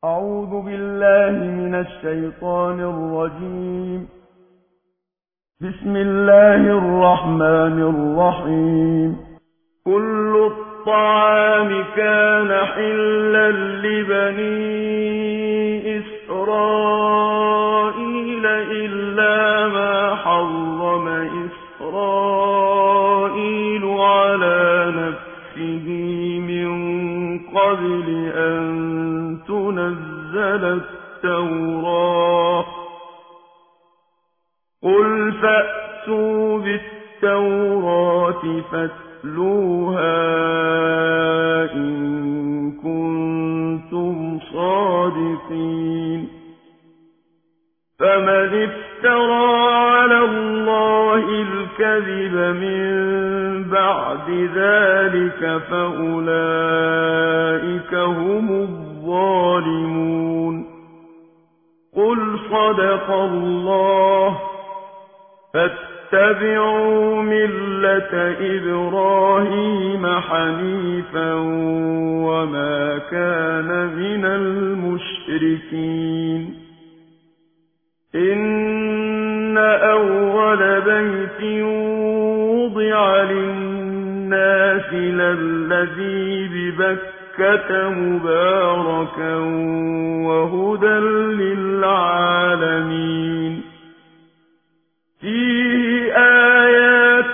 أعوذ بالله من الشيطان الرجيم. بسم الله الرحمن الرحيم. كل الطعام كان حلا لبني إسرائيل إلا ما حرم إسرائيل على نفسه من قبل أن تنزل التوراة. قل فأتوا بالتوراة فاتلوها إن كنتم صادقين. فمن افترى على الله الكذب من بعد ذلك فأولئك هم الظالمون. قل صدق الله. فاتبعوا ملة إبراهيم حنيفا وما كان من المشركين. إن أول بيت وضع للناس للذي ببكة مباركا وهدى للعالمين. فيه آيات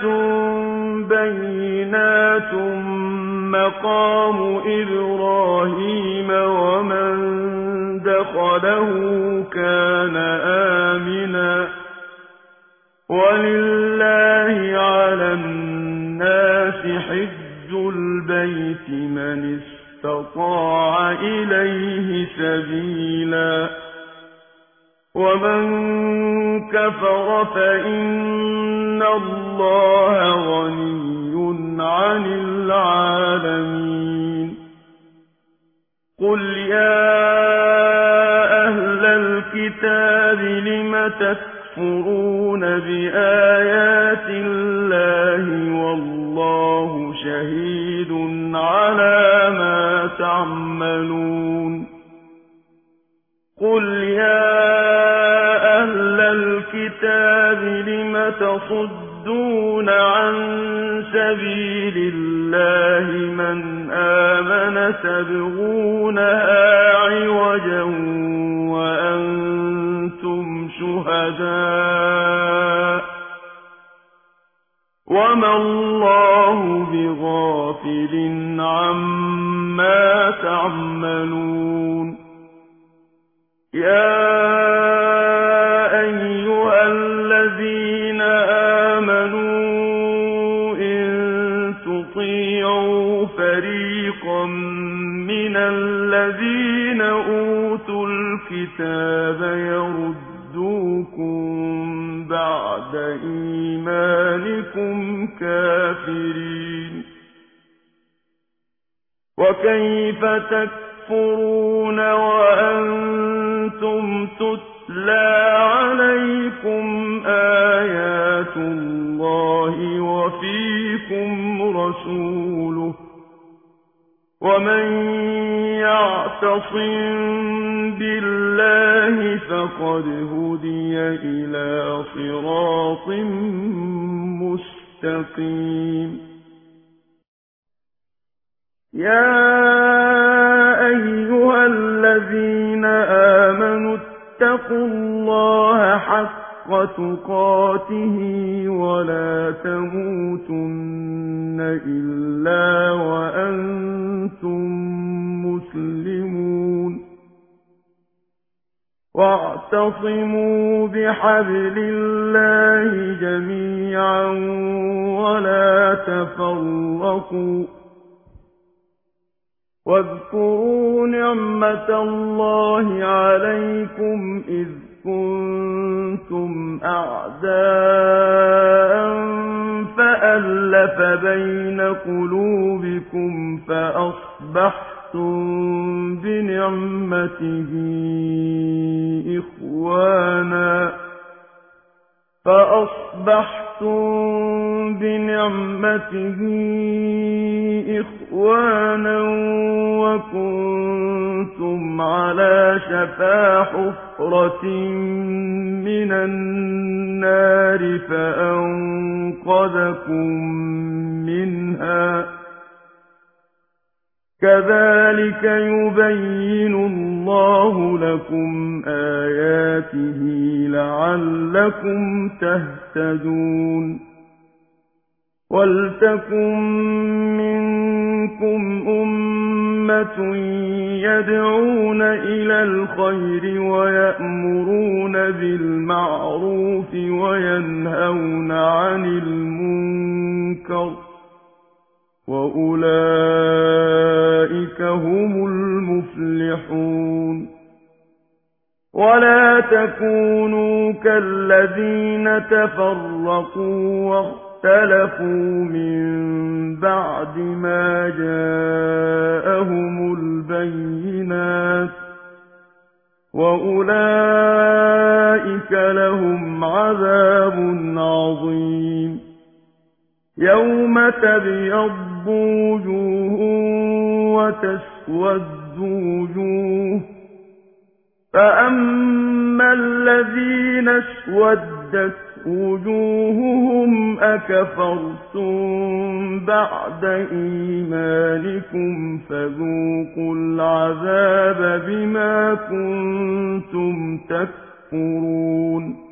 بينات مقام إبراهيم ومن دخله كان آمنا. ولله على الناس حج البيت من استطاع إليه سبيلا. ومن كفر فإن الله غني عن العالمين. قل يا أهل الكتاب لم تكفرون بآيات الله والله شهيد على ما تعملون. قل يا أهل الكتاب لم تصدون عن سبيل الله من آمن تبغونها عوجا وأنتم شهداء وما الله بغافل عما تعملون. يا أيها الذين آمنوا إن تطيعوا فريقا من الذين أوتوا الكتاب يردوكم بعد إيمانكم كافرين. وكيف تكفرون وأنتم تتلى عليكم آيات الله وفيكم رسوله. ومن يعتصم بالله فقد هدي إلى صراط مستقيم. يا أيها الذين آمنوا اتقوا الله حق تقاته ولا تموتن إلا وأنتم مسلمون. واعتصموا بحبل الله جميعا ولا تفرقوا. واذكروا نعمة الله عليكم إذ كنتم أعداء فألف بين قلوبكم فأصبحتم بنعمته إخوانا وكنتم على شفا حفرة من النار فأنقذكم منها كذلك يبين الله لكم آياته لعلكم تهتدون ولتكن منكم أمة يدعون إلى الخير ويأمرون بالمعروف وينهون عن المنكر وأولئك هم المفلحون ولا تكونوا كالذين تفرقوا واختلفوا من بعد ما جاءهم البينات وأولئك لهم عذاب عظيم يوم تبيض وجوه وتسود وجوه فأما الذين اسودت وجوههم أكفرتم بعد إيمانكم فذوقوا العذاب بما كنتم تكفرون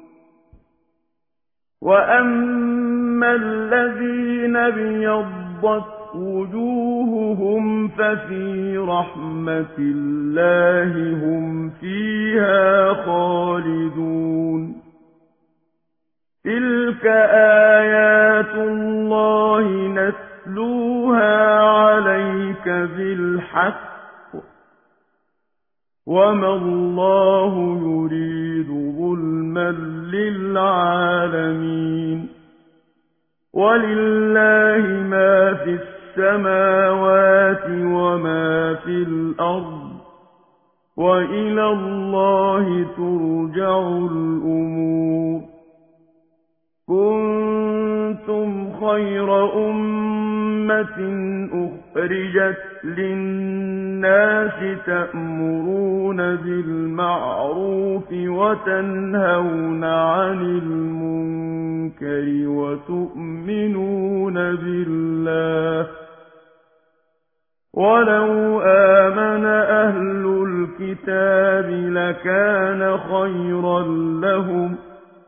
وأما الذين ابيضت وجوههم ففي رحمة الله هم فيها خالدون تلك آيات الله نتلوها عليك بالحق وما الله يريد ظلما للعالمين ولله ما في السماوات وما في الأرض وإلى الله ترجع الأمور كنتم خير أمة أخرجت للناس تأمرون بالمعروف وتنهون عن المنكر وتؤمنون بالله ولو آمن أهل الكتاب لكان خيرا لهم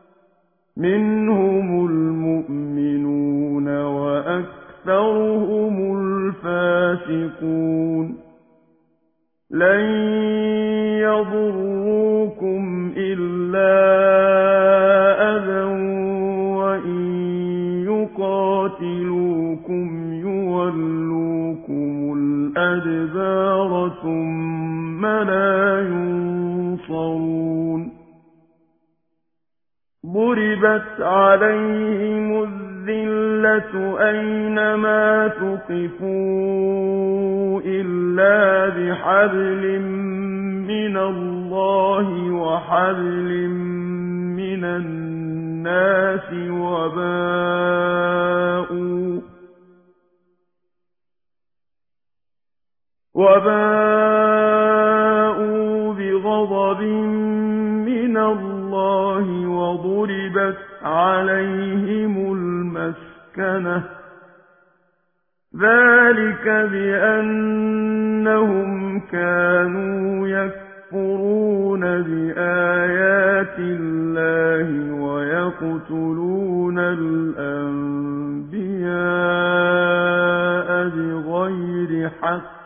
منهم المؤمنون وأكثرهم الفاسقون لن يضروكم إلا أذى وإن يقاتلوكم يولوكم الأدبار ثم لا ينصرون ضربت عليهم الذلة أينما ثقفوا إلا بحبل من الله وحبل من الناس وباءوا بغضب من الله وضربت عليهم المسكنة ذلك بأنهم كانوا يكفرون بآيات الله ويقتلون الأنبياء بغير حق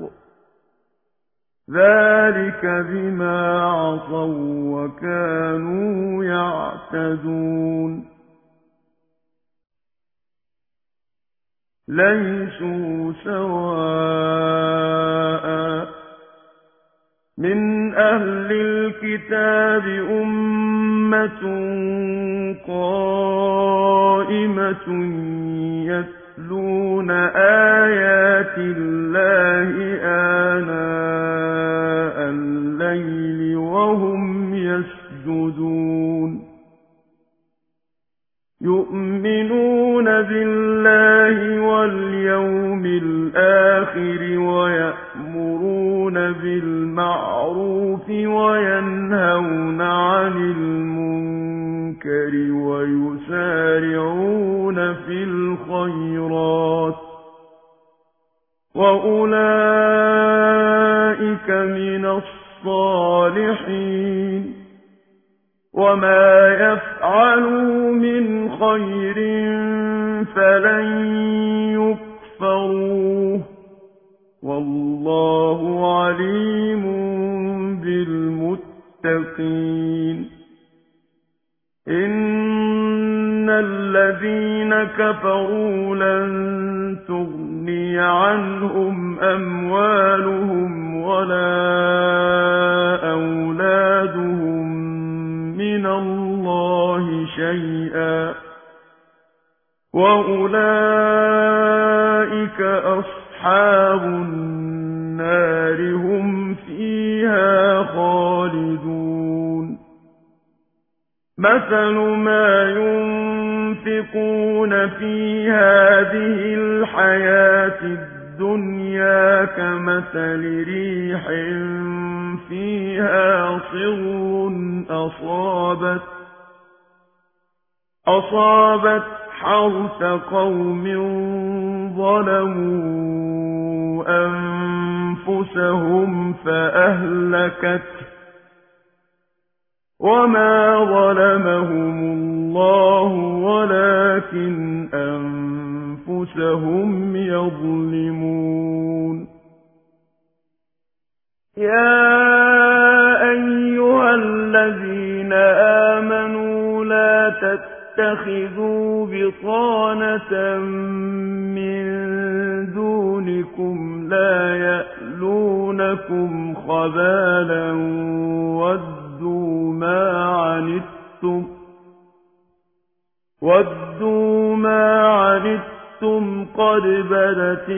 ذلك بما عصوا وكانوا يعتدون ليسوا سواء من أهل الكتاب أمة قائمة يتلون آيات الله آناء الليل وهم يسجدون يؤمنون بالله واليوم الآخر ويأمرون بالمعروف بِالْمَعْرُوفِ وَيَنْهَوْنَ عَنِ الْمُنكَرِ وَيُسَارِعُونَ فِي الْخَيْرَاتِ وَأُولَئِكَ مِنَ الصَّالِحِينَ وَمَا يَفْعَلُوا مِنْ خَيْرٍ فَلَن يُكْفَرُوهُ وَاللَّهُ عَلِيمٌ بِالْمُتَّقِينَ إِنَّ الَّذِينَ كَفَرُوا لَن تُغْنِيَ عَنْهُمْ أَمْوَالُهُمْ وَلَا أَوْلَادُهُم مِّنَ اللَّهِ شَيْئًا وَأُولَئِكَ أَصْحَابُ النَّارِ هُمْ فِيهَا خَالِدُونَ مَثَلُ مَا يُنفِقُونَ فِي هَٰذِهِ الْحَيَاةِ الدُّنْيَا كَمَثَلِ رِيحٍ فِيهَا صِرٌّ أَصَابَتْ حَرْثَ قَوْمٍ ظَلَمُوا أَنفُسَهُمْ فَأَهْلَكَتْهُ وَمَا ظَلَمَهُمُ اللَّهُ وَلَٰكِنْ أَنفُسَهُمْ يَظْلِمُونَ يَا أَيُّهَا الَّذِينَ آمَنُوا لَا تَتَّخِذُوا بِطَانَةً مِّن دُونِكُمْ لَا يَأْلُونَكُمْ خَبَالًا وَدُّوا مَا عَنِتُّمْ قَدْ بَدَتِ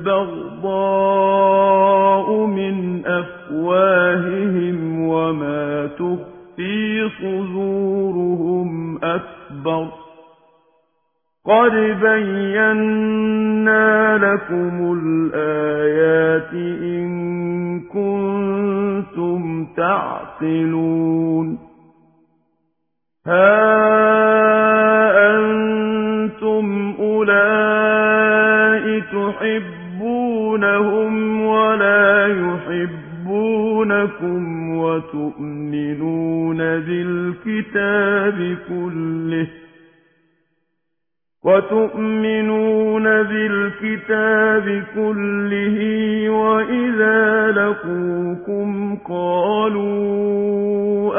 الْبَغْضَاءُ مِنْ أَفْوَاهِهِمْ وَمَا تُخْفِي صُدُورُهُمْ أَكْبَرُ قَدْ بَيَّنَّا لَكُمُ الْآيَاتِ إِن كُنتُمْ تَعْقِلُونَ ها أنتم أولئك تحبونهم ولا يحبونكم وتؤمنون بالكتاب كله وإذا لقوكم قالوا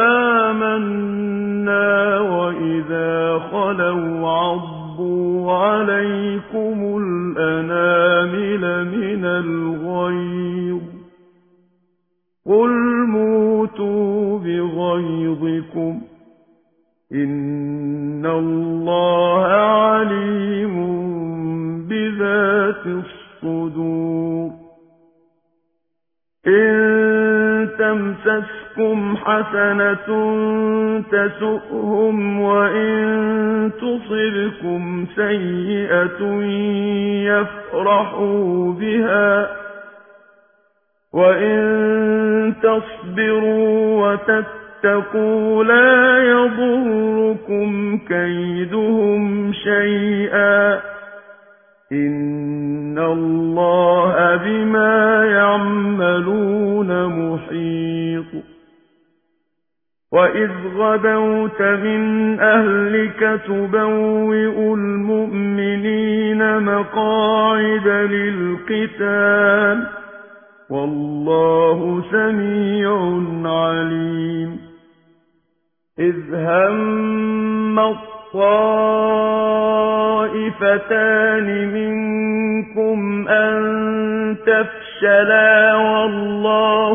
آمنا وإذا خلوا عضوا عليكم الأنامل من الغيظ قل موتوا بغيظكم إن الله عليم بذات الصدور إن تمسسكم حسنة تسؤهم وإن تصبكم سيئة يفرحوا بها وإن تصبروا وتتقوا لا يضركم كيدهم شيئا إن الله بما يعملون محيط وإذ غدوت من أهلك تبوئ المؤمنين مقاعد للقتال والله سميع عليم إذ هم الطائفتان منكم أن تفشلا والله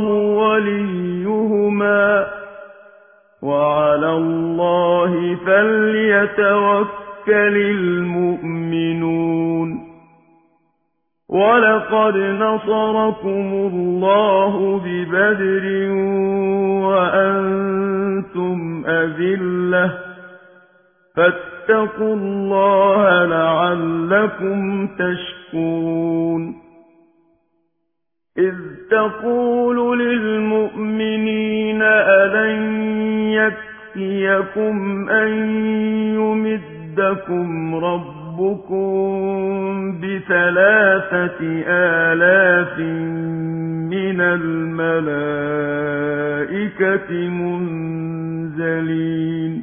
وليهما وعلى الله فليتوكل المؤمنون ولقد نصركم الله ببدر وأنتم أذلة فاتقوا الله لعلكم تشكرون إذ تقول للمؤمنين ألن يكفيكم أن يمدكم ربكم ب3,000 من الملائكة منزلين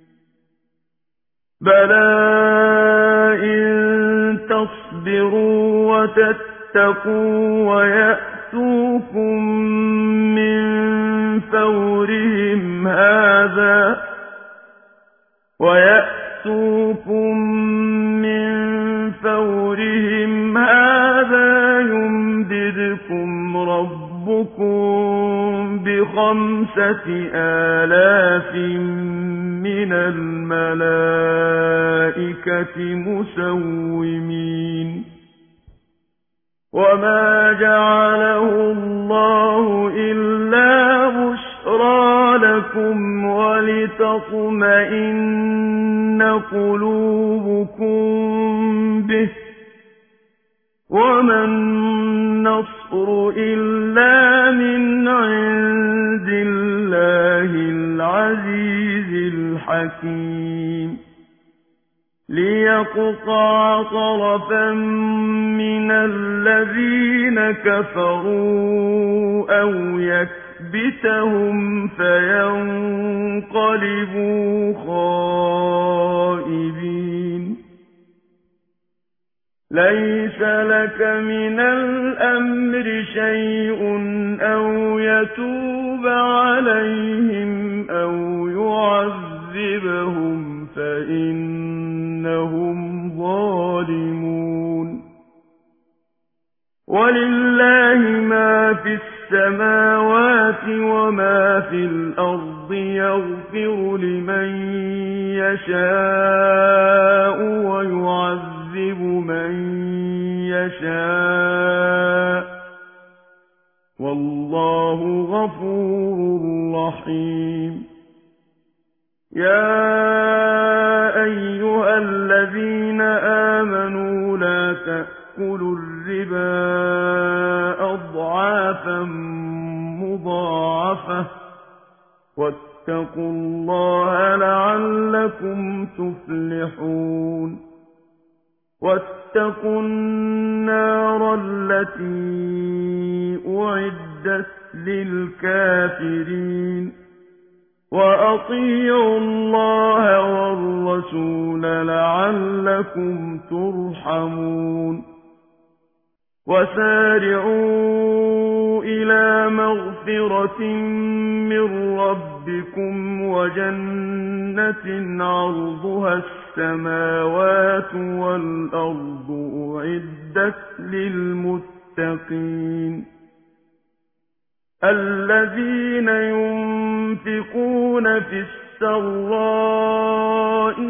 بلى إن تصبروا وتتقوا ويأتوكم من فورهم هذا يمددكم ربكم ب5,000 من الملائكة مسومين وما جعله الله إلا بشرى لكم ولتطمئن قلوبكم به وما النصر إلا من عند الله العزيز الحكيم ليقطع طرفا من الذين كفروا أو يكبتهم فينقلبوا خائبين ليس لك من الأمر شيء أو يتوب عليهم أو يعذبهم فإنهم ظالمون ولله ما في السماوات وما في الأرض يغفر لمن يشاء ويعذب من يشاء والله غفور رحيم يا أيها الذين آمنوا لا تأكلوا الربا أضعافا مضاعفة واتقوا الله لعلكم تفلحون واتقوا النار التي أعدت للكافرين وأطيعوا الله والرسول لعلكم ترحمون وسارعوا إلى مغفرة من ربكم وجنة عرضها السماوات والأرض أعدت للمتقين الذين ينفقون في السراء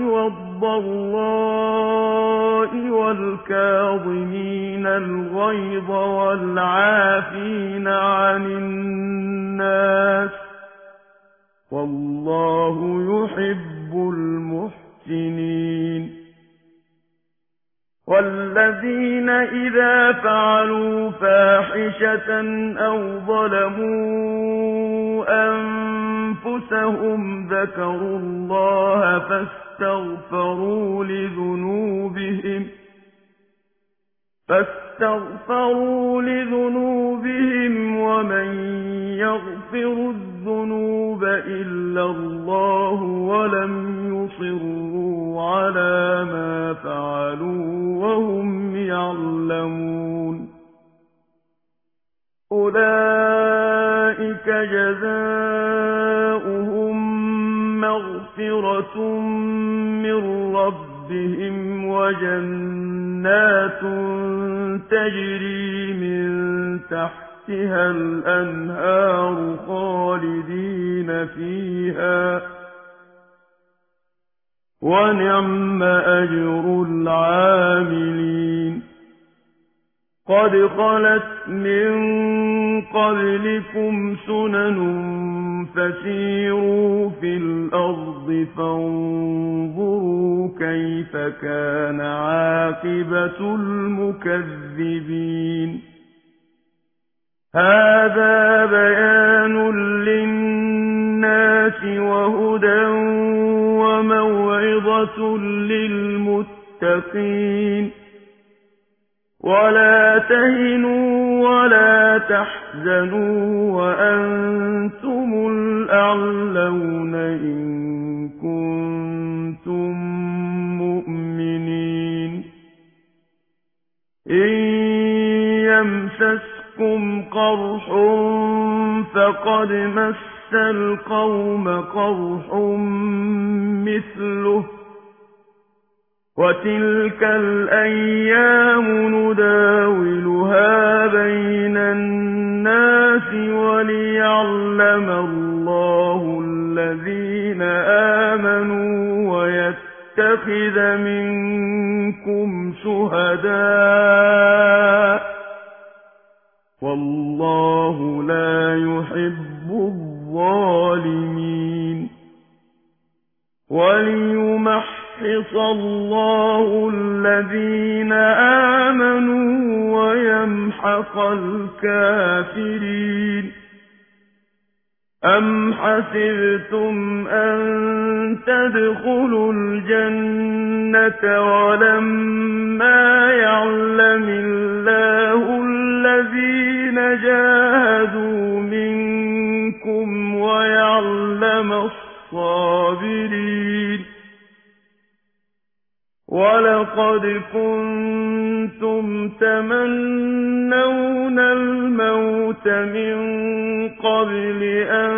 والضراء والكاظمين الغيظ والعافين عن الناس والله يحب المحسنين والذين إذا فعلوا فاحشة أو ظلموا أنفسهم ذكروا الله فاستغفروا لذنوبهم ومن يغفر الذنوب إلا الله ولم يصروا على ما فعلوا وهم يعلمون أولئك جزاؤهم مغفرة من ربهم وجنات تجري من تحتها الأنهار خالدين فيها ونعم أجر العاملين قد خلت من قبلكم سنن فسيروا في الأرض فانظروا كيف كان عاقبة المكذبين هذا بيان للناس وهدى وموعظة للمتقين ولا تهنوا ولا تحزنوا وأنتم الأعلون إن كنتم مؤمنين إن يمسسكم قرح فقد مس القوم قرح مثله وتلك الأيام نداولها بين الناس وليعلم الله الذين آمنوا ويتخذ منكم شهداء والله لا يحب الظالمين وليمحص الله الذين آمنوا ويمحق الكافرين أم حسبتم أن تدخلوا الجنة ولما يعلم الله الذين جاهدوا منكم ويعلم الصابرين ولقد كنتم تمنون الموت من قبل أن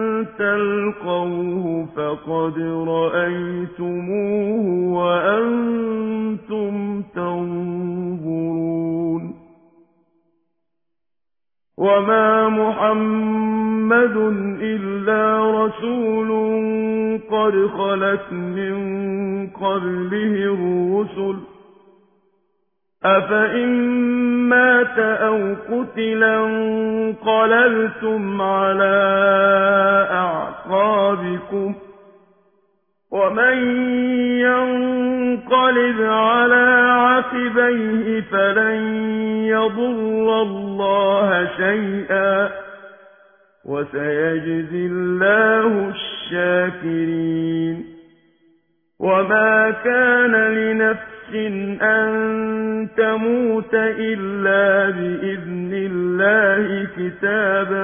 تلقوه فقد رأيتموه وأنتم تنظرون وما محمد إلا رسول قد خلت من قبله الرسل أفإن مات أو قتلا انقلبتم على أعقابكم ومن ينقلب على عقبيه فلن يضر الله شيئا وسيجزي الله الشاكرين وما كان لنفس أن تموت إلا بإذن الله كتابا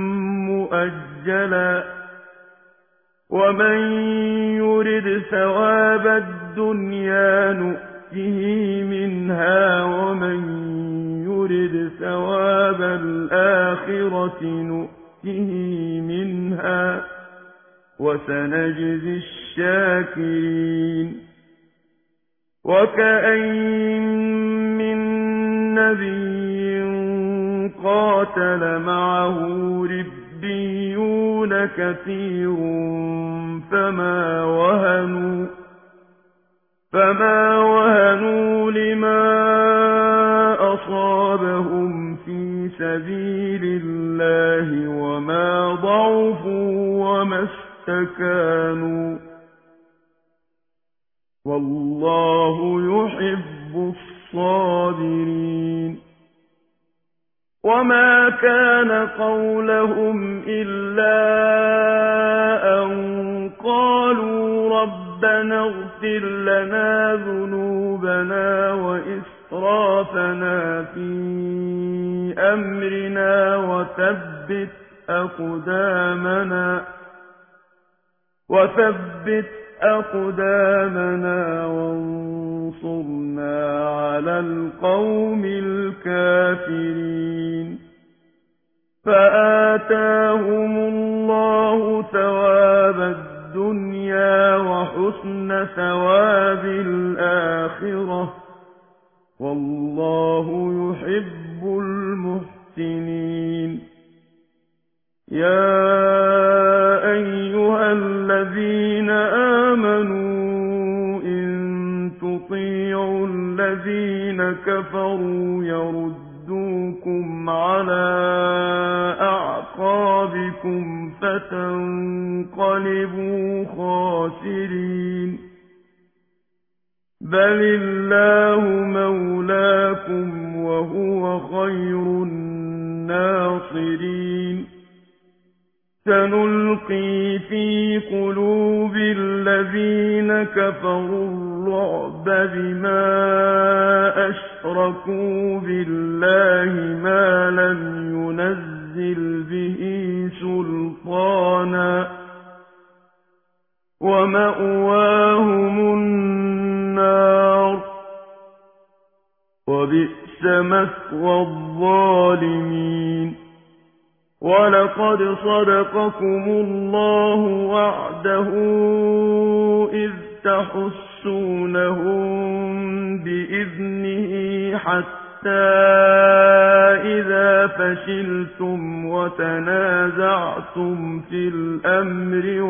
مؤجلا ومن يرد ثواب الدنيا نؤته منها ومن يرد ثواب الآخرة نؤته منها وسنجزي الشاكرين وكأين من نبي قاتل معه ربيون كثير فما وهنوا لما أصابهم في سبيل الله وما ضعفوا وما استكانوا والله يحب الصابرين وما كان قولهم إلا أن قالوا ربنا اغفر لنا ذنوبنا وإسرافنا في أمرنا وثبت أقدامنا وانصرنا على القوم الكافرين فآتاهم الله ثواب الدنيا وحسن ثواب الآخرة والله يحب المحسنين يا أيها الذين آمنوا إن تطيعوا الذين كفروا يردوكم على أعقابكم فتنقلبوا خاسرين بل الله مولاكم وهو خير الناصرين سنلقي في قلوب الذين كفروا الرعب بما أشركوا بالله ما لم ينزل به سلطانا ومأواهم النار وبئس مثوى الظالمين ولقد صدقكم الله وعده إذ تحسونهم بإذنه حتى إذا فشلتم وتنازعتم في الأمر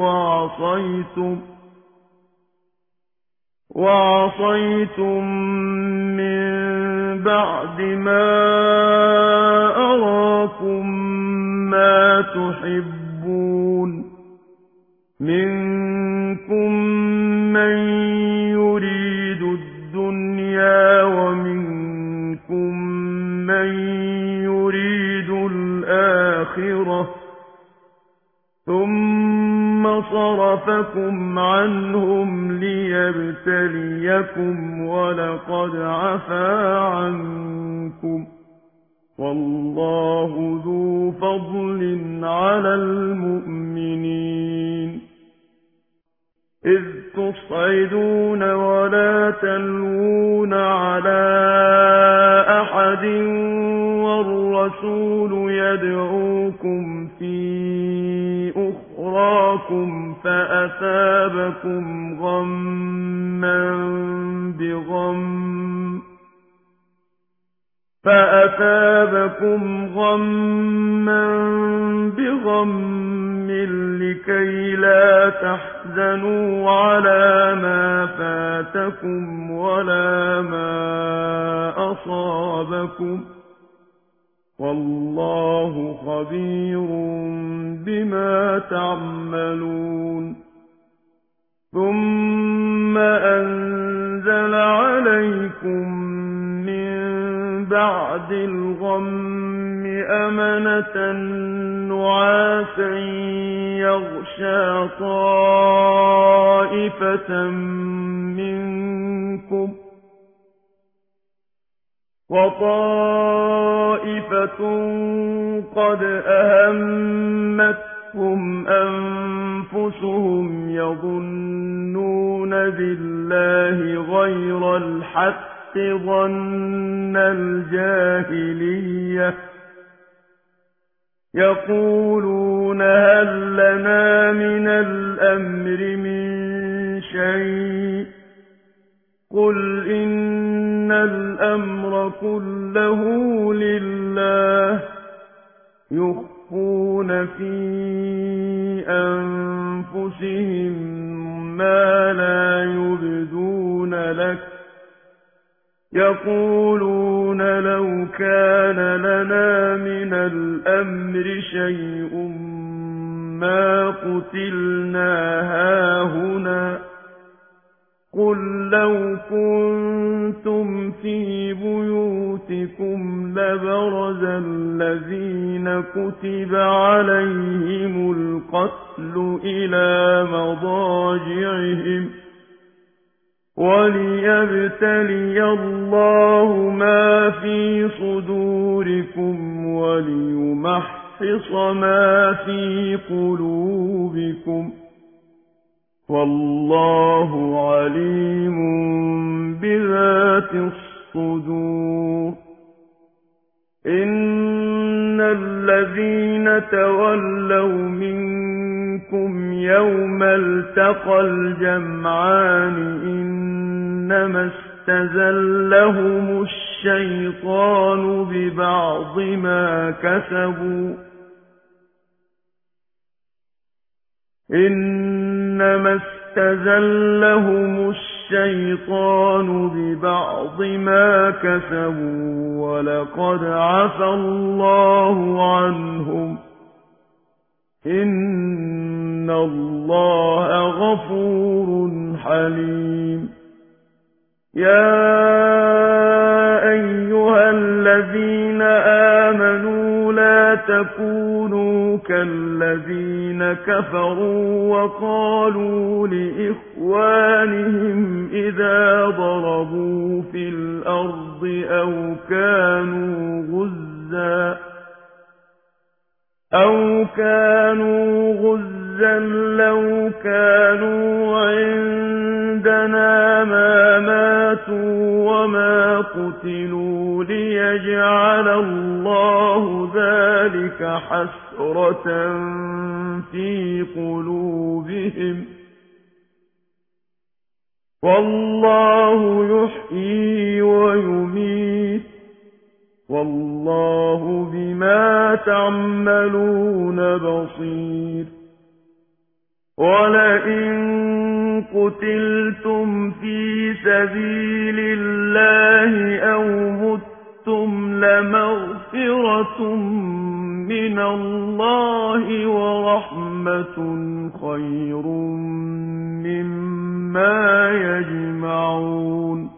وعصيتم من بعد ما أراكم ما تحبون منكم من يريد الدنيا ومنكم من يريد الآخرة ثم صرفكم عنهم ليبتليكم ولقد عفا عنكم والله ذو فضل على المؤمنين إذ تصعدون ولا تلوون على أحد والرسول يدعوكم في أخراكم فأثابكم غما بغم لكي لا تحزنوا على ما فاتكم ولا ما أصابكم والله خبير بما تعملون ثم أنزل عليكم من بعد الغم أمنة نعاسا يغشى طائفة منكم وطائفة قد أهمتهم أنفسهم يظنون بالله غير الحق ظن الجاهلية يقولون هل لنا من الأمر من شيء قل إن الأمر كله لله يخفون في أنفسهم ما لا يبدون لك يقولون لو كان لنا من الأمر شيء ما قتلنا هاهنا قل لو كنتم في بيوتكم لبرز الذين كتب عليهم القتل إلى مضاجعهم وليبتلي الله ما في صدوركم وليمحص ما في قلوبكم والله عليم بذات الصدور إن الذين تولوا منكم يوم التقى الجمعان إنما استزلهم الشيطان ببعض ما كسبوا إنما استزلهم الشيطان ببعض ما كسبوا ولقد عفى الله عنهم إن الله غفور حليم يا أيها الذين آمنوا لا تكونوا كالذين كفروا وقالوا لإخوانهم إذا ضربوا في الأرض أو كانوا غزا لو كانوا عندنا ما ماتوا وما قتلوا ليجعل الله ذلك حسرة في قلوبهم والله يحيي ويميت والله بما تعملون بصير ولئن قتلتم في سبيل الله أو متم لمغفرة من الله ورحمة خير مما يجمعون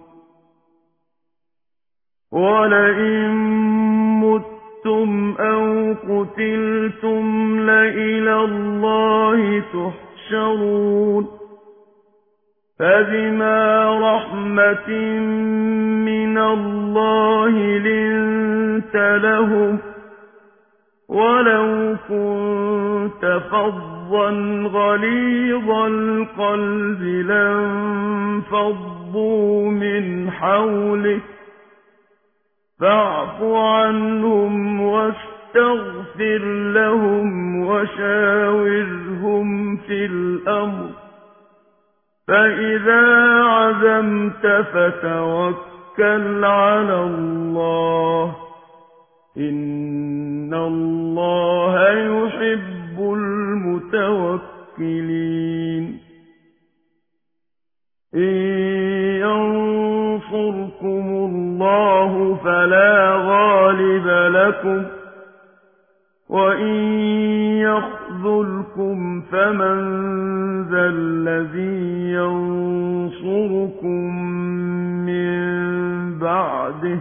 ولئن متم أو قتلتم لإلى الله تحشرون فبما رحمة من الله لنت لهم ولو كنت فظا غليظ القلب لانفضوا من حولك فاعف عنهم واستغفر لهم وشاورهم في الأمر فإذا عزمت فتوكل على الله إن الله يحب المتوكلين إن ينصركم الله فلا غالب لكم وإن يخذلكم فمن ذا الذي ينصركم من بعده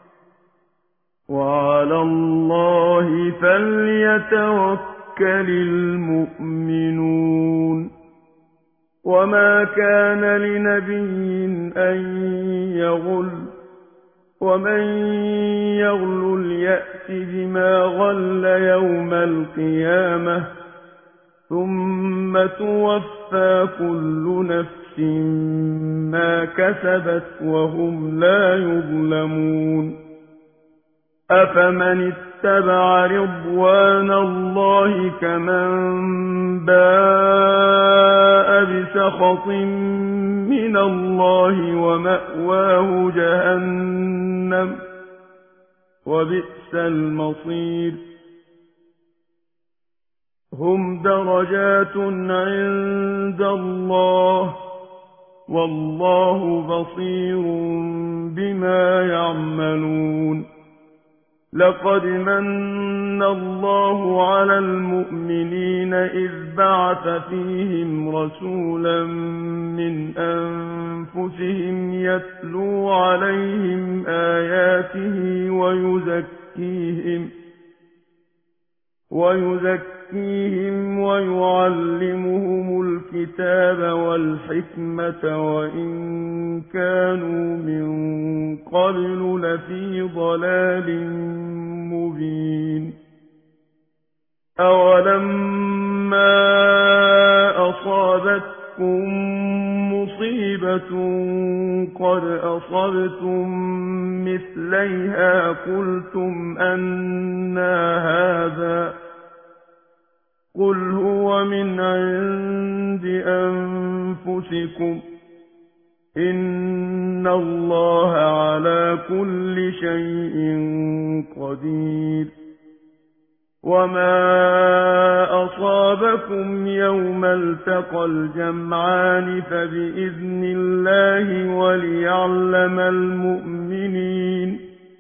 وعلى الله فليتوكل المؤمنون وما كان لنبي أن يغل ومن يغل يأت بما غل يوم القيامة ثم توفى كل نفس ما كسبت وهم لا يظلمون أفمن اتبع رضوان الله كمن باء بسخط من الله ومأواه جهنم وبئس المصير هم درجات عند الله والله بصير بما يعملون لقد من الله على المؤمنين إذ بعث فيهم رسولا من أنفسهم يتلو عليهم آياته ويزكيهم ويعلمهم الكتاب والحكمة وإن كانوا من قبل لفي ضلال مبين أولما أصابتكم مصيبة قد أصبتم مثليها قلتم أنى هذا قل هو من عند أنفسكم إن الله على كل شيء قدير وما أصابكم يوم التقى الجمعان فبإذن الله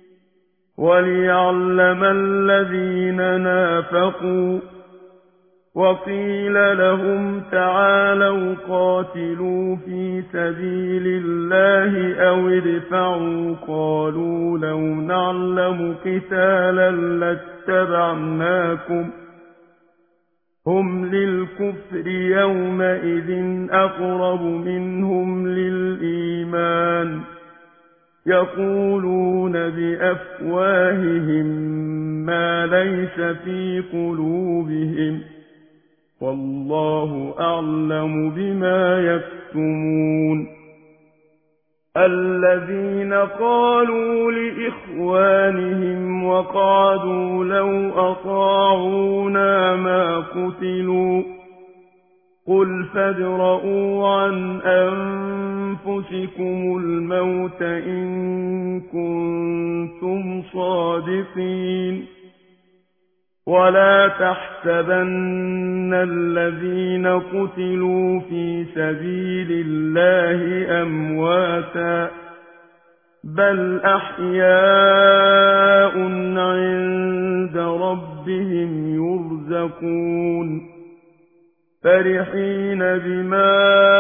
وليعلم الذين نافقوا وقيل لهم تعالوا قاتلوا في سبيل الله أو ادفعوا قالوا لو نعلم قتالا لاتبعناكم هم للكفر يومئذ أقرب منهم للإيمان يقولون بأفواههم ما ليس في قلوبهم والله أعلم بما يكتمون الذين قالوا لإخوانهم وقعدوا لو أطاعونا ما قتلوا قل فادرءوا عن أنفسكم الموت إن كنتم صادقين ولا تحسبن الذين قتلوا في سبيل الله أمواتا بل أحياء عند ربهم يرزقون فرحين بما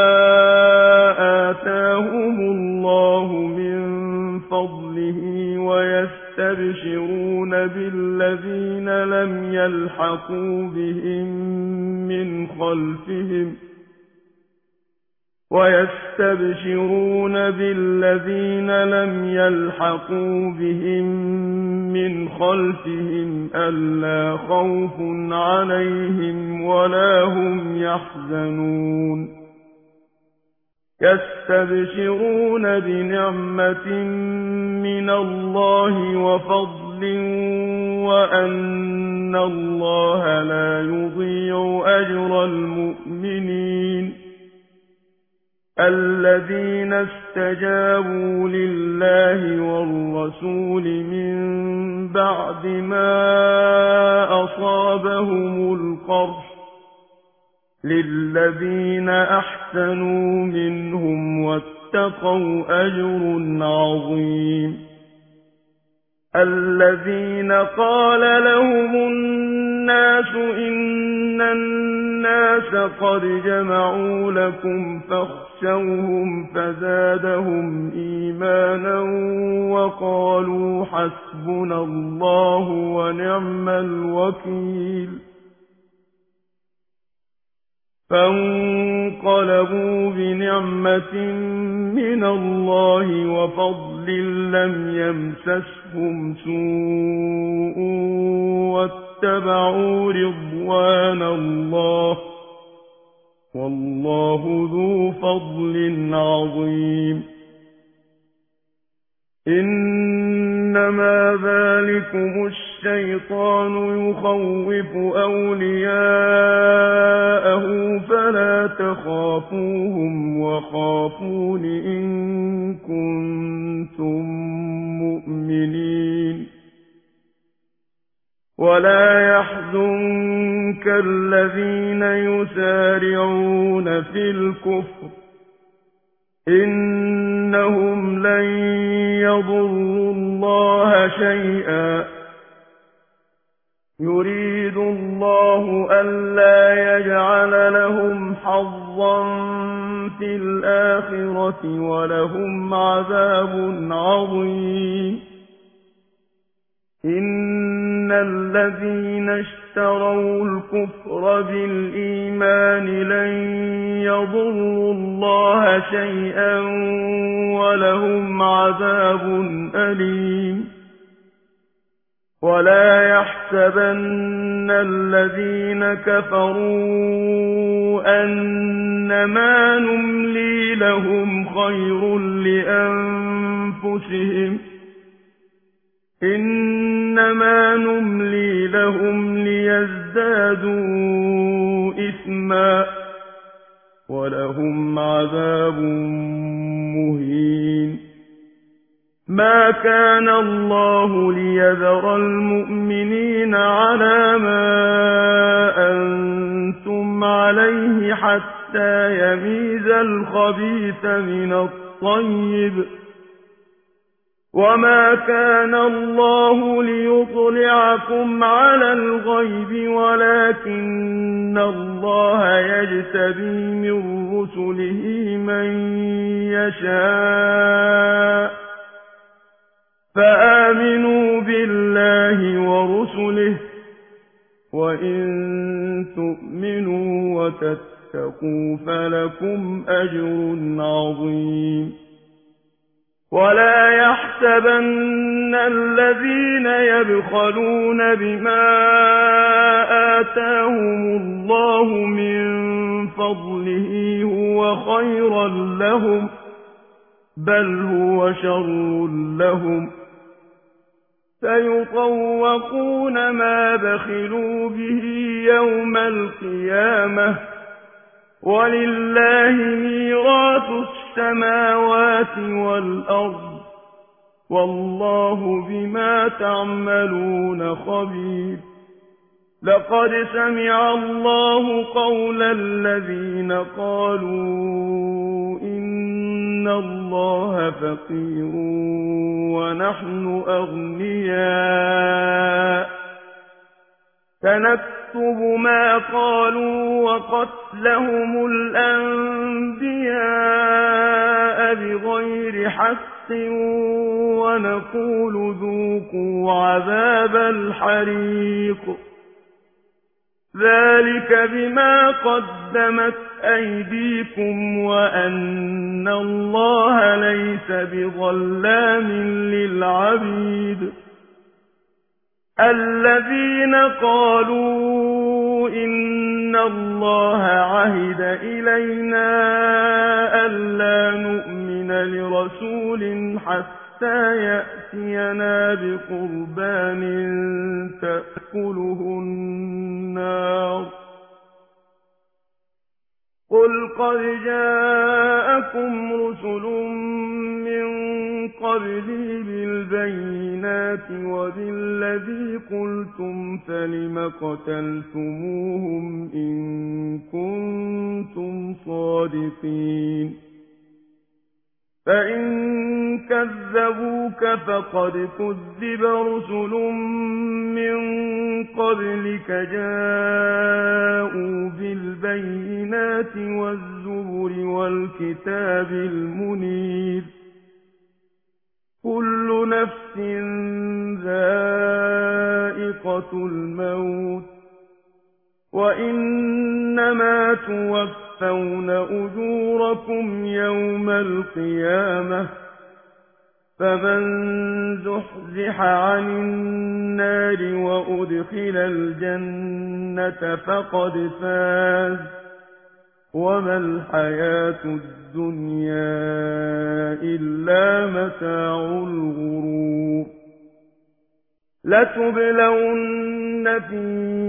آتاهم الله من فضله ويستبشرون بالذين لم يلحقوا بهم من خلفهم ألا خوف عليهم ولا هم يحزنون يستبشرون بنعمة من الله وفضل وأن الله لا يضيع أجر المؤمنين الذين استجابوا لله والرسول من بعد ما أصابهم القرح للذين أحسنوا منهم واتقوا أجر عظيم الذين قال لهم الناس إن الناس قد جمعوا لكم فاخشوهم فزادهم إيمانا وقالوا حسبنا الله ونعم الوكيل فانقلبوا بنعمة من الله وفضل لم يمسسهم سوء واتبعوا رضوان الله والله ذو فضل عظيم إنما ذلكم الشيطان يخوف أولياءه فلا تخافوهم وخافون إن كنتم مؤمنين ولا يحزنك الذين يسارعون في الكفر إنهم لن يضروا الله شيئا يريد الله ألا يجعل لهم حظا في الآخرة ولهم عذاب عظيم إن الذين اشتروا الكفر بالإيمان لن يضروا الله شيئا ولهم عذاب أليم ولا يحسبن الذين كفروا أنما نملي لهم خير لأنفسهم إنما نملي لهم ليزدادوا إثما ولهم عذاب مهين ما كان الله ليذر المؤمنين على ما أنتم عليه حتى يميز الخبيث من الطيب وما كان الله ليطلعكم على الغيب ولكن الله يجتبي من رسله من يشاء فآمنوا بالله ورسله وإن تؤمنوا وتتقوا فلكم أجر عظيم ولا يحسبن الذين يبخلون بما آتاهم الله من فضله هو خيرا لهم بل هو شر لهم سيطوقون ما بخلوا به يوم القيامة ولله ميراث السماوات والأرض والله بما تعملون خبير لقد سمع الله قول الذين قالوا إن الله فقير ونحن أغنياء سنكتب ما قالوا وقتلهم الأنبياء بغير حق ونقول ذوقوا عذاب الحريق ذلك بما قدمت أيديكم وأن الله ليس بظلام للعبيد الذين قالوا إن الله عهد إلينا ألا نؤمن لرسول حتى يأتينا بقربان تأكله النار قل قد جاءكم رسل من قبلي بالبينات وبالذي قلتم فلم قتلتموهم إن كنتم صادقين فإن كذبوك فقد كذب رسل من قبلك جاءوا بالبينات والزبر والكتاب المنير كل نفس ذائقة الموت وإنما توفون أجوركم يوم القيامة فمن زحزح عن النار وأدخل الجنة فقد فاز وما الحياة الدنيا إلا متاع الغرور لتبلون في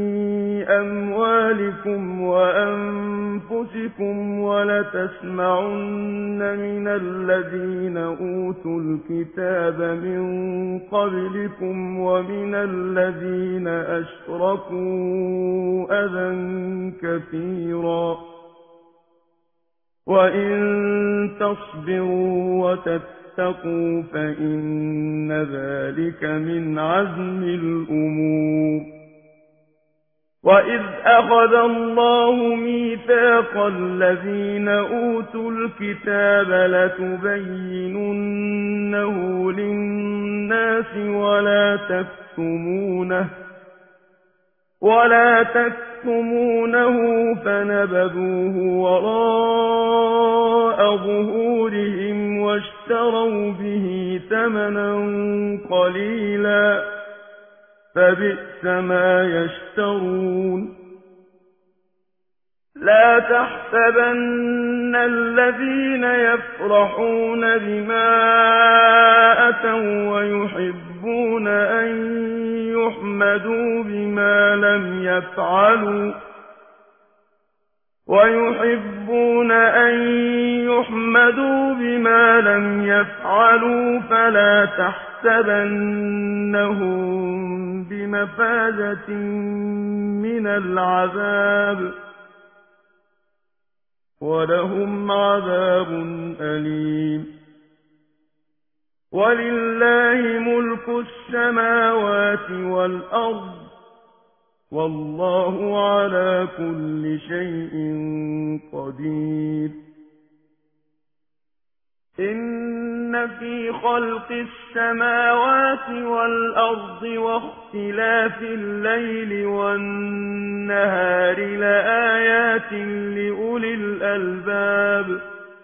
أموالكم وأنفسكم ولتسمعن من الذين أوتوا الكتاب من قبلكم ومن الذين أشركوا أذى كثيرا وإن تصبروا وتتقوا فإن ذلك من عزم الأمور وإذ أخذ الله ميثاق الذين أوتوا الكتاب لتبيننه للناس ولا تكتمونه فنبذوه وراء ظهورهم واشتروا به ثمنا قليلا فبئس ما يشترون لا تحسبن الذين يفرحون بما أتوا ويحبون أن يحمدوا بما لم يفعلوا فلا تحسبنهم بمفازة من العذاب ولهم عذاب أليم وَلِلَّهِ مُلْكُ السَّمَاوَاتِ وَالْأَرْضِ وَاللَّهُ عَلَى كُلِّ شَيْءٍ قَدِيرٌ إِنَّ فِي خَلْقِ السَّمَاوَاتِ وَالْأَرْضِ وَاخْتِلَافِ اللَّيْلِ وَالنَّهَارِ لَآيَاتٍ لِأُولِي الْأَلْبَابِ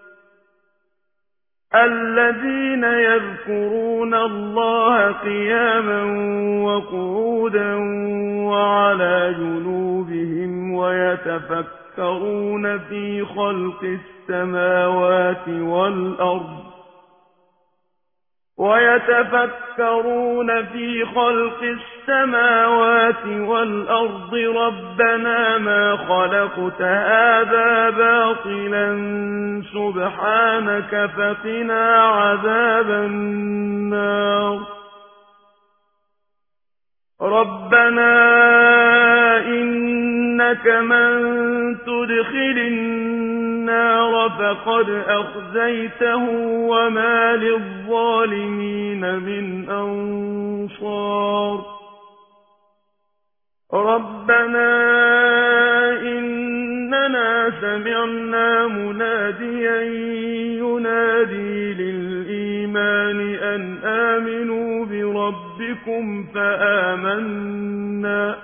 الَّذِينَ يَذْكُرُونَ اللَّهَ قِيَامًا وَقُعُودًا وَعَلَى جُنُوبِهِمْ وَيَتَفَكَّرُونَ فِي خَلْقِ السَّمَاوَاتِ وَالْأَرْضِ رَبَّنَا مَا خَلَقْتَ هَذَا بَاطِلًا سُبْحَانَكَ فَقِنَا عَذَابَ النَّارِ رَبَّنَا إِنَّكَ مَن تُدْخِلِ النَّارَ فَقَدْ أَخْزَيْتَهُ وَمَا لِلظَّالِمِينَ مِنْ أَنصَارٍ رَبَّنَا إِنَّنَا سَمِعْنَا مُنَادِيًا يُنَادِي لِلْإِيمَانِ أَنْ آمِنُوا بِرَبِّكُمْ فَآمَنَّا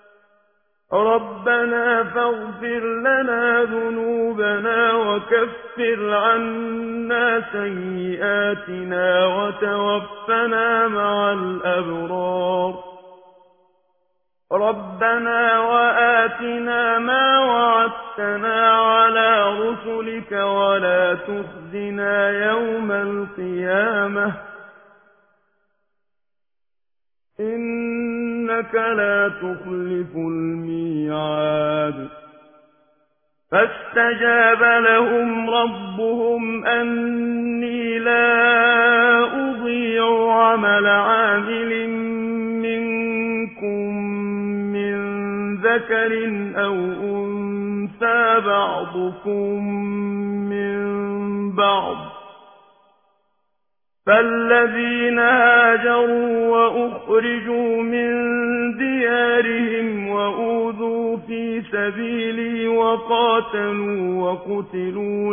رَبَّنَا فَاغْفِرْ لَنَا ذُنُوبَنَا وَكَفِّرْ عَنَّا سَيِّئَاتِنَا وَتَوَفَّنَا مَعَ الْأَبْرَارِ رَبَّنَا وَآتِنَا مَا وَعَدتَّنَا عَلَى رُسُلِكَ وَلَا تُخْزِنَا يَوْمَ الْقِيَامَةِ إِنَّكَ لَا تُخْلِفُ الْمِيعَادَ فَاسْتَجَابَ لَهُمْ رَبُّهُمْ أَنِّي لَا أُضِيعُ عَمَلَ عَامِلٍ مِّنكُم مِّن ذَكَرٍ أَوْ أُنثَىٰ بَعْضُكُم مِّن بَعْضٍ ۖ فَالَّذِينَ هَاجَرُوا وَأُخْرِجُوا مِن دِيَارِهِمْ وَأُوذُوا فِي سَبِيلِي وَقَاتَلُوا وَقُتِلُوا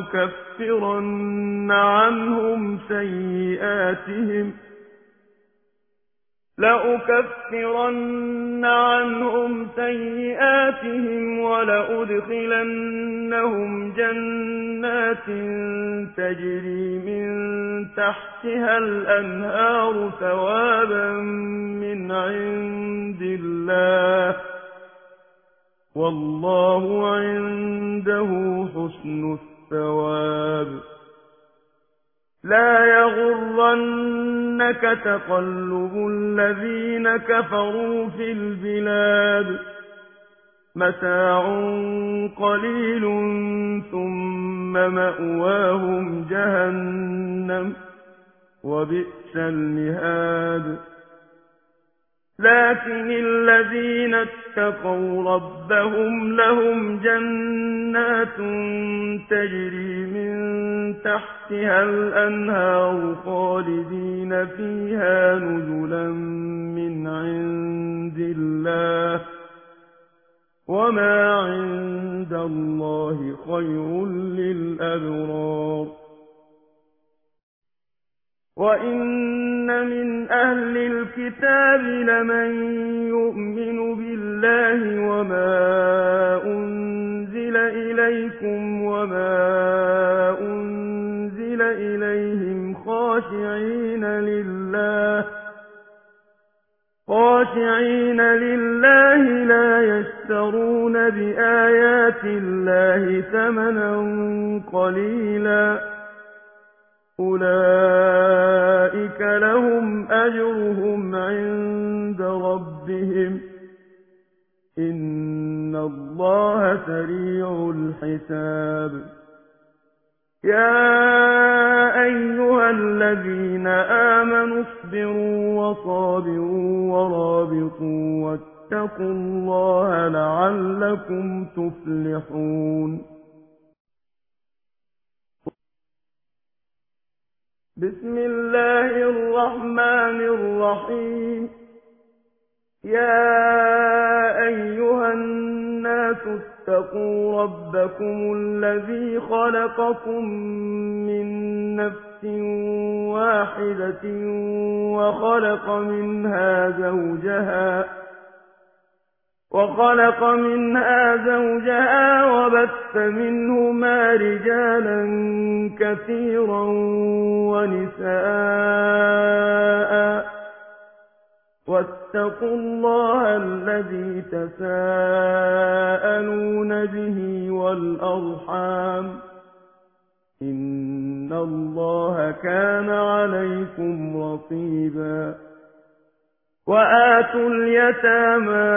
لَأُكَفِّرَنَّ عَنْهُمْ سَيِّئَاتِهِمْ وَلَأُدْخِلَنَّهُمْ جَنَّاتٍ تَجْرِي مِن تَحْتِهَا الْأَنْهَارُ ثَوَابًا مِّنْ عِندِ اللَّهِ ۗ وَاللَّهُ عِندَهُ حُسْنُ الثَّوَابِ لَا يَغُرَّنَّكَ تَقَلُّبُ الَّذِينَ كَفَرُوا فِي الْبِلَادِ مَتَاعٌ قَلِيلٌ ثُمَّ مَأْوَاهُمْ جَهَنَّمُ وَبِئْسَ الْمِهَادُ لكن الذين اتقوا ربهم لهم جنات تجري من تحتها الأنهار خالدين فيها نزلا من عند الله وما عند الله خير للأبرار وَإِنَّ مِنْ أَهْلِ الْكِتَابِ لَمَن يُؤْمِنُ بِاللَّهِ وَمَا أُنزِلَ إِلَيْكُمْ وَمَا أُنزِلَ إِلَيْهِمْ خَاشِعِينَ لِلَّهِ لَا يَشْتَرُونَ بِآيَاتِ اللَّهِ ثَمَنًا قَلِيلًا أُولَئِكَ لَهُمْ أَجْرُهُمْ عِندَ رَبِّهِمْ إِنَّ اللَّهَ سَرِيعُ الْحِسَابِ يَا أَيُّهَا الَّذِينَ آمَنُوا اصْبِرُوا وَصَابِرُوا وَرَابِطُوا وَاتَّقُوا اللَّهَ لَعَلَّكُمْ تُفْلِحُونَ بسم الله الرحمن الرحيم. يا أيها الناس اتقوا ربكم الذي خلقكم من نفس واحدة وخلق منها زوجها وبث منهما رجالا كثيرا ونساء واتقوا الله الذي تساءلون به والأرحام إن الله كان عليكم رقيبا. وآتوا اليتامى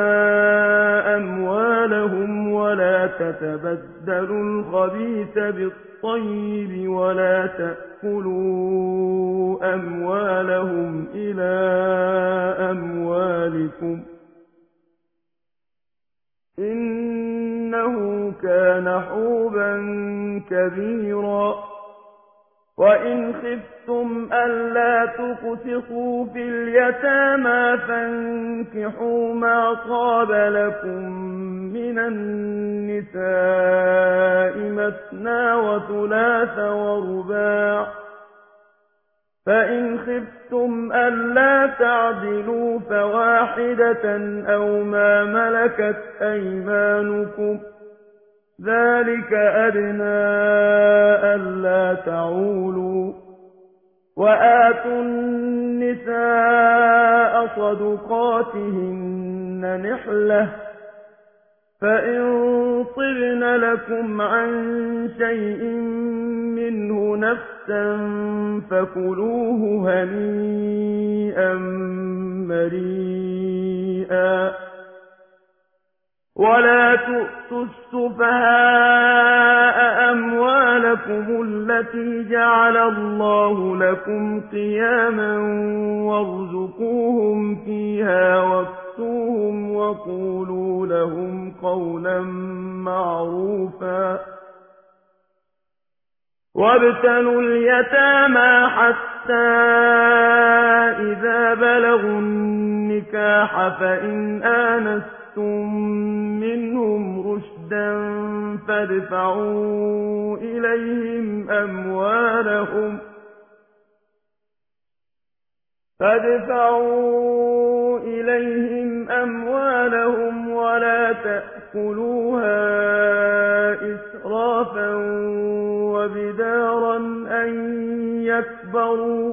أموالهم ولا تتبدلوا الخبيث بالطيب ولا تأكلوا أموالهم إلى أموالكم إنه كان حوبا كبيرا. وإن خفتم ألا تقسطوا في اليتامى فانكحوا ما طاب لكم من النساء مثنى وثلاث ورباع، فإن خفتم ألا تعدلوا فواحدة أو ما ملكت أيمانكم ذلك أدنى ألا تعولوا. وآتوا النساء صدقاتهن نحلة، فإن طبن لكم عن شيء منه نفسا فكلوه هنيئا مريئا. ولا تؤتوا السفهاء أموالكم التي جعل الله لكم قياما وارزقوهم فيها واكسوهم وقولوا لهم قولا معروفا. وابتلوا اليتامى حتى إذا بلغوا النكاح فإن آنستم منهم رشدا فادفعوا إليهم أموالهم ولا تأكلوها إسرافا وبدارا أن يكبروا.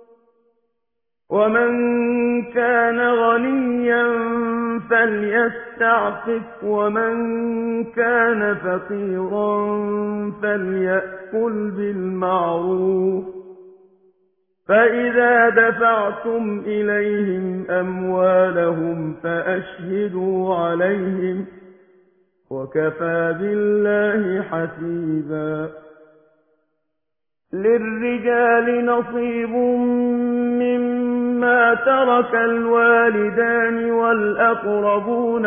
ومن كان غنيا فليستعفف ومن كان فقيرا فليأكل بالمعروف. فإذا دفعتم إليهم أموالهم فأشهدوا عليهم وكفى بالله حسيبا. للرجال نصيب مما ترك الوالدان والأقربون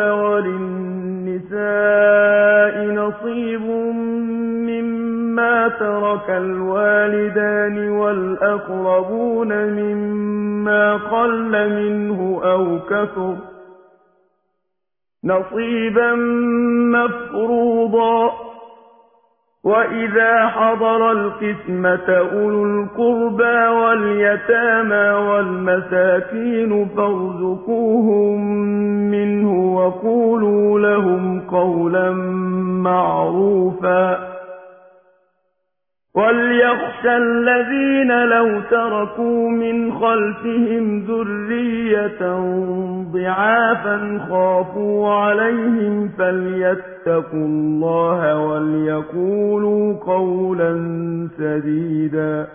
وللنساء نصيب مما ترك الوالدان والأقربون مما قل منه أو كثر نصيبا مفروضا. وإذا حضر القسمة أولو القربى واليتامى والمساكين فارزقوهم منه وقولوا لهم قولا معروفا. وليخشى الذين لو تركوا من خلفهم ذرية ضعافا خافوا عليهم فليتقوا الله وليقولوا قولا سديدا.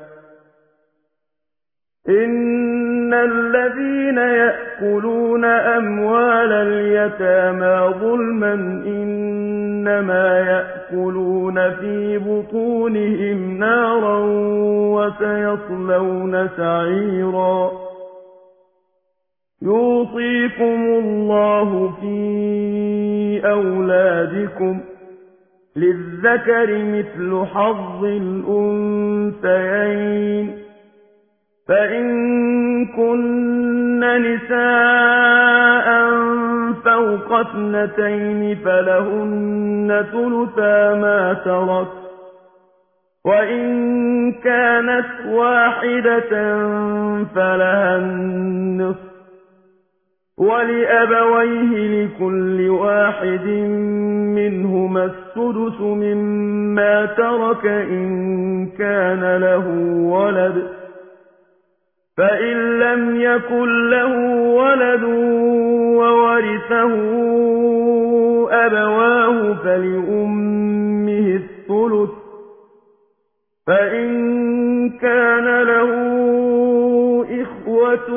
إن الذين يأكلون أموال اليتامى ظلما إنما يأكلون في بطونهم نارا وسيصلون سعيرا. يوصيكم الله في أولادكم للذكر مثل حظ الأنثيين فإن كن نساء فوق 2 فلهن ثلثا ما ترك، وإن كانت واحدة فلها النصف، ولأبويه لكل واحد منهما السدس مما ترك إن كان له ولد، فإن لم يكن له ولد وورثه أبواه فلأمه الثلث، فإن كان له إخوة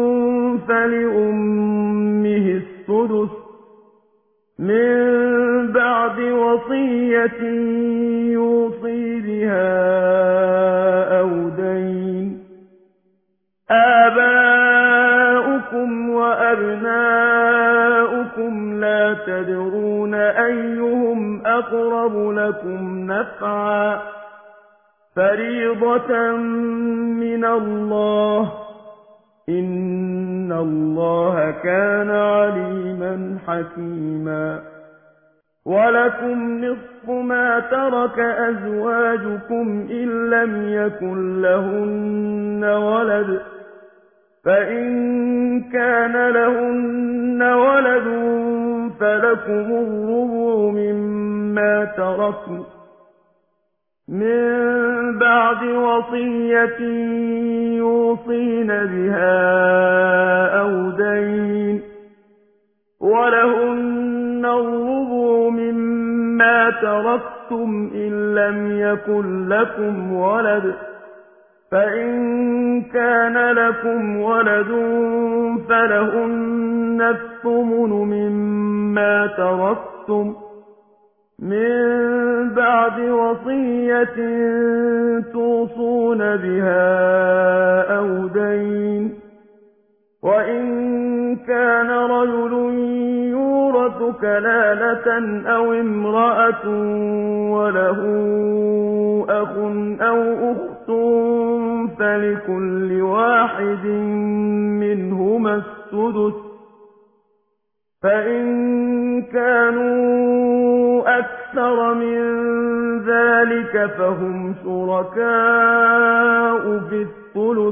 فلأمه السدس من بعد وصية يوصي بها أو دين. آباؤكم وأبناؤكم لا تدرون أيهم أقرب لكم نفعا، فريضة من الله، إن الله كان عليما حكيما. ولكم نصف ما ترك أزواجكم إن لم يكن لهن ولد، فإن كان لهن ولد فلكم الربع مما تركن من بعد وصية يوصين بها أو دين، ولهن الربع مما تركتم إن لم يكن لكم ولد، فإن كان لكم ولد فلهن الثمن مما تركتم من بعد وصية توصون بها أو دين. وإن كان رجل يورث كلالة أو امرأة وله أخ أو أخت فلكل واحد منهما السدس، فإن كانوا أكثر من ذلك فهم شركاء في الثلث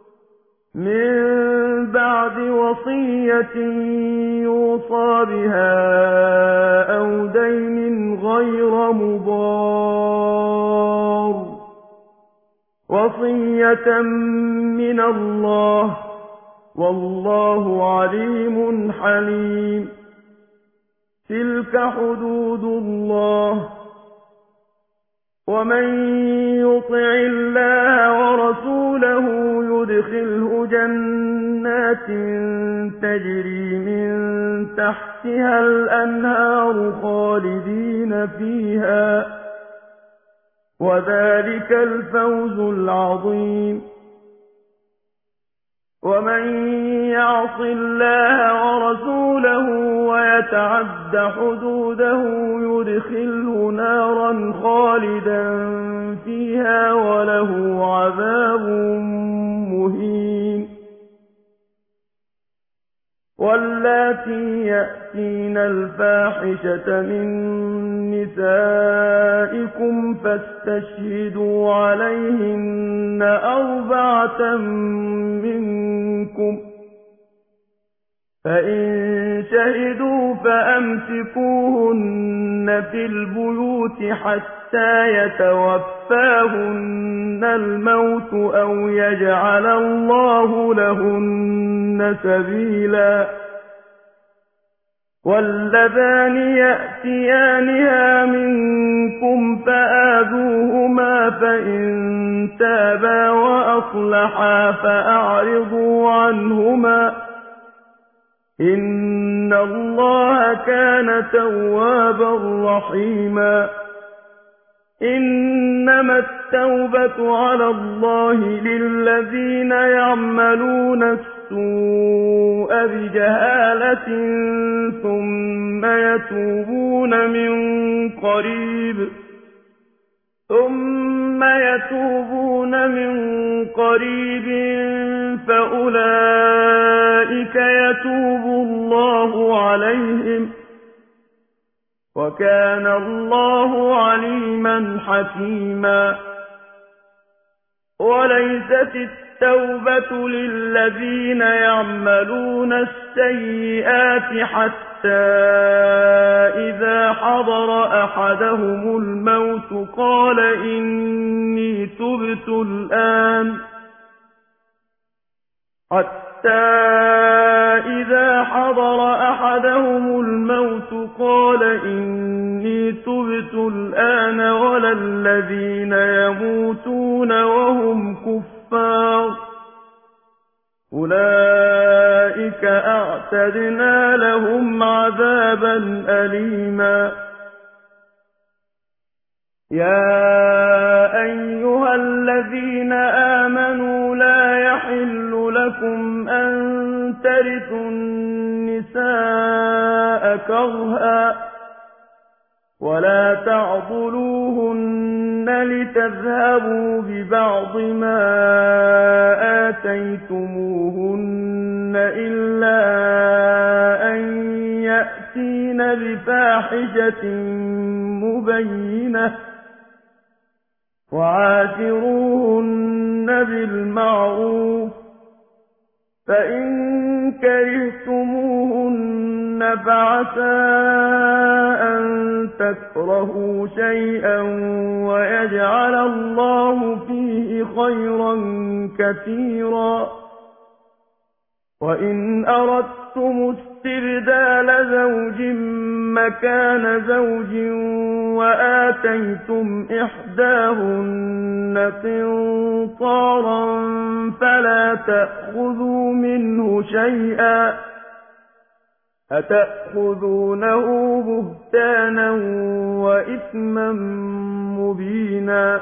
من بعد وصية يوصى بها أو دين غير مضار، وصية من الله، والله عليم حليم. تلك حدود الله، ومن يطع الله ورسوله يدخله جنات تجري من تحتها الأنهار خالدين فيها، وذلك الفوز العظيم. ومن يعص الله ورسوله ويتعد حدوده يدخله نارا خالدا فيها وله عذاب مهين. واللاتي يأتين الفاحشة من نسائكم فاستشهدوا عليهن 4 منكم، فإن شهدوا فأمسكوهن في البيوت حتى يتوفاهن الموت أو يجعل الله لهن سبيلا. واللذان يأتيانها منكم فآذوهما، فإن تابا وأصلحا فأعرضوا عنهما، إن الله كان توابا رحيما. إنما التوبة على الله للذين يعملون السوء بجهالة ثم يتوبون من قريب ثم يتوبون من قريب فأولئك يتوب الله عليهم وكان الله عليما حكيما وليست التوبة للذين يعملون السيئات حتى إذا حضر أحدهم الموت قال إني تبت الآن ولا الذين يموتون وهم كفار أولئك أعتدنا لهم عذابا أليما يا أيها الذين آمنوا لا يحل لكم أن ترثوا النساء كرها ولا تعضلوهن لتذهبوا ببعض ما آتيتموهن إلا أن يأتين بفاحشة مبينة وعاشروهن بالمعروف فإن كرهتموهن فعسى أن تكرهوا شيئا ويجعل الله فيه خيرا كثيرا وإن أردتم استبدال زوج مكان زوج وآتيتم إحداهن قنطارا فلا تأخذوا منه شيئا أتأخذونه بهتانا وإثما مبينا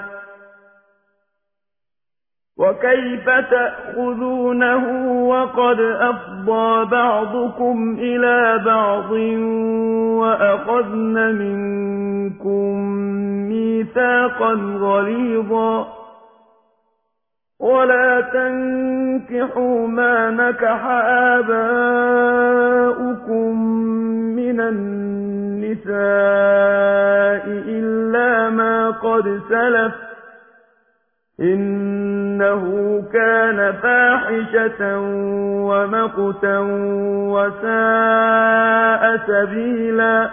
وكيف تأخذونه وقد أفضى بعضكم إلى بعض وأخذن منكم ميثاقا غليظا ولا تنكحوا ما نكح آباؤكم من النساء إلا ما قد سلف إنه كان فاحشة ومقتا وساء سبيلا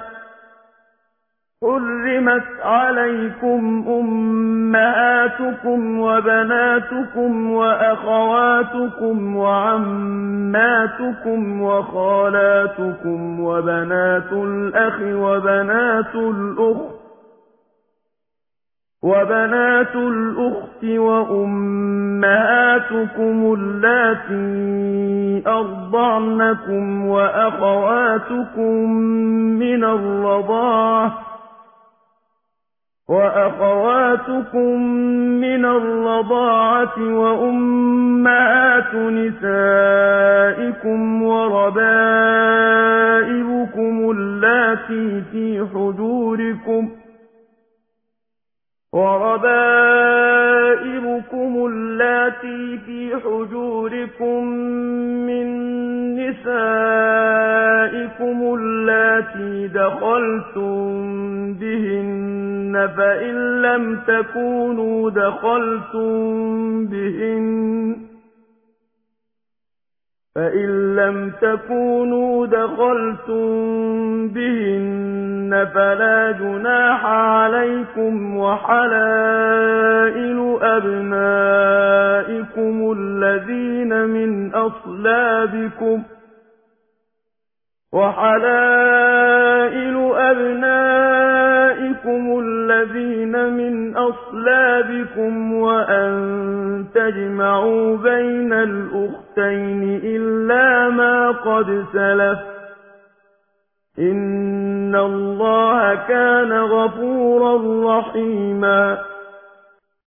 حرمت عليكم أمهاتكم وبناتكم وأخواتكم وعماتكم وخالاتكم وبنات الأخ وبنات الأخت وأمهاتكم اللاتي أرضعنكم وأخواتكم من الرضاعة وأمهات نسائكم وربائبكم اللاتي في حجوركم من نسائكم اللاتي دخلتم بهن فإن لم تكونوا دخلتم بهن فلا جناح عليكم وحلائل أبنائكم الذين من أصلابكم وأن تجمعوا بين الأختين إلا ما قد سلف إن الله كان غفورا رحيما